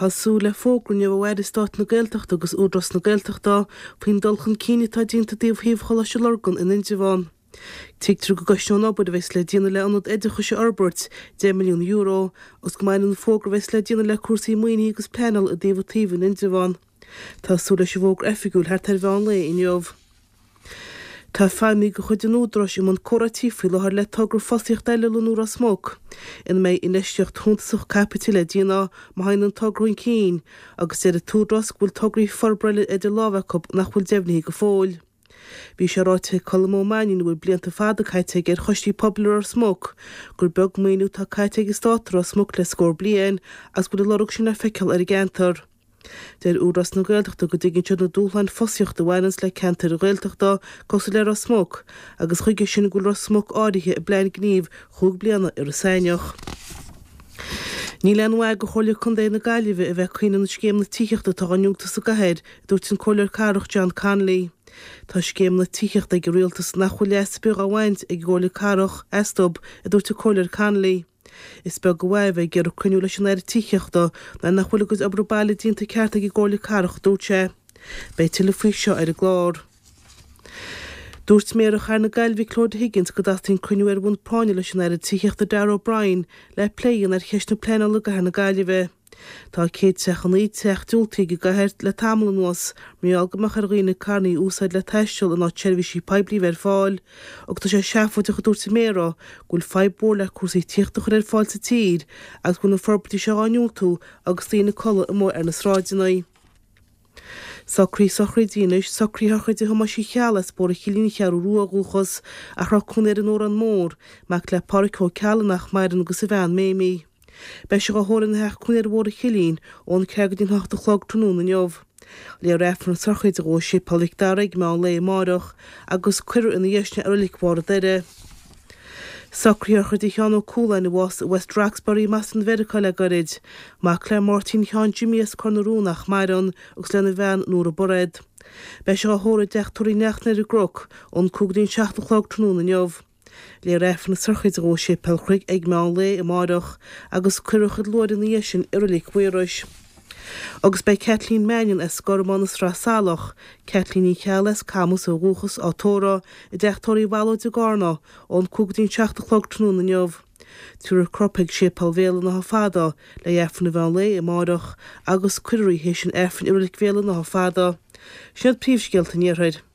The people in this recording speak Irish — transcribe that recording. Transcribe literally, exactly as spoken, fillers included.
Tású le fógrunne bh weir stát na Gaeltachta agus údras na Gaeltachta faoin dulchan cíine tá dínta daobh híomh chola se lorgan in Intiabháin. Tíigtrú go gaisiún obair a bheits le díana le anad éidecha se Arbert dé milliún euro agus go mainn an fógra bheits le díana le cuasaí muoine agus plenal a déobhatíomh in Intiabháin. Tású le se bhógra effigiúil thar tar bheán le inneomh. Tá feimí go chuid an údras im an choratíí le thar le tugur fosíocht eile leúr a smóg. In méid inisteocht thuntasach capití le díana má hain an tugrainn cín agus sé a túdras bhfuil tugraí forbreile idir lábhacup nach bhfuil deimhnaí go fóil. Bhí sé ráite colmó mainin bhfuil blianta fada caiite gur chostíí poblar ar smóg, gur beg méú tá caiite ag státar a smóg le scór blian as bud lorug sin ar feiceal ar i gceantar. Déir úras na Gaeltachta go dtí na dúláin fosíocht a bhhainans le ceantar a Gaeltachta cos le a smóg, agus chuige sin gúil a smóg áirithe i blein gníomh chuig bliana ar a saineoch. Ní lean bhaid go chola chun é na Gaillimhe a bheith chuoine na scéim na tíochta tá aniuachtas a gahéir dúirt an choir carach John Conley. Tá scéim na tíochta ag rialtas nach chuil leasbeag a bhaint ag ggóla carach Estob a dúirt a choir Conley. Is be go bhhaibh gur cruinú leis an air tíochta na nach bhfuil agus abrabála dínta ceartta ag ggóla carach dúirte. Bei tuile faoi seo ar a glár. Dúirt mé a char na Gailmhí Claude Higgins go dastín cruinú ar bhain práine leis an air tíochta Darragh O'Brien le pléan ar cheist na pléna le go na Gaillimhe. Tá céad sechan í teach dúltaí go gairt le tamla nuas mé algamach ar roioine carnaí úsáid le taisteil an á tseirbhísí peblií ver fáil, agus tá sé seafuide go dúirta méra gúil feidbór le cuasaí tíochtach ar fáil sa tír agus gúna forbetí se aniúltú agus tína colla i mór ar na sráidinaí. Sacrí sacrí dínis, sacrí chuid i thomasí chealas bór a chilín chearú ruúa gúchas a chun ar an ór an mór meach le paricó cealanach maidan agus a bhean méimi. Bei se go hóran heach chun ar bhór a chilín ón cegadín hachta chlog trúna neomh. Le réfran sarchaid a sé palik darig me an le marach agus cuiir in dhéisne ar likbhar a deire. Sacríar chud i cheann ó cúlain was West Roxbury mas an Verica le garid, má Claire Martin cheann Jimmy's Cornerúnach mairan agus lena bhean nuair a bored. Bei se go hóra deach tuaí nechnar i groch ón cúgadín seachta chlog trúna neomh. Le réfna sarchaid a sé pelchrig ag me an le i marach agus cuireachad luir in dhéis sin ar likhuiiris. Agus bei Kathleen Mannion as scormanas ra salach, Kathleen í chealas camus a rúchas á tóra i deachtóirí bhalo de garna ón cúgadín seachta chlog trúna neomh. Tuair croppaig sé palvéla na hafada le éfna bhean le i marach agus cuiirí hééis sin éfn ar likvéla na hafada. Siad príomhsgéalta níorthaid.